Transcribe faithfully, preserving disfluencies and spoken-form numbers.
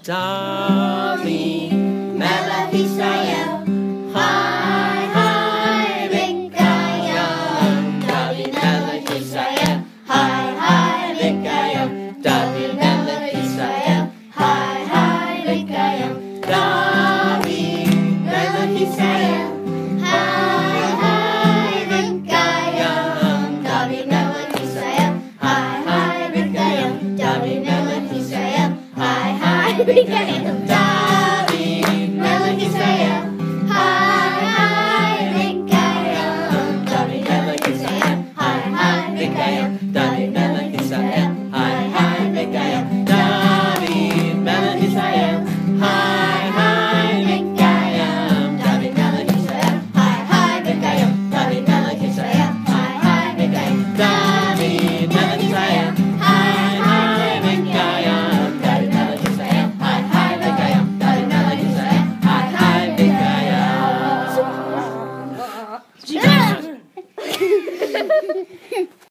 David melech Israel. Hai hai v'kayam, David melech Israel. Hai hai v'kayam, David melech Israel. Hai hai v'kayam, David melech Israel. Hai hai v'kayam, David melech Israel. Hai hai v'kayam, David melech Israel. Hai hai v'kayam, David melech Israel. Hai hai v'kayam, David melech Israel. Hai hai v'kayam, David melech Israel. Hai hai v'kayam, David melech Israel. Hai hai v'kayam, David melech Israel. Hai hai v'kayam, David melech Israel. Hai hai v'kayam, David melech Israel. Hai hai v'kayam, David melech Israel. Hai hai v'kayam, David melech Israel. Hai hai v'kayam.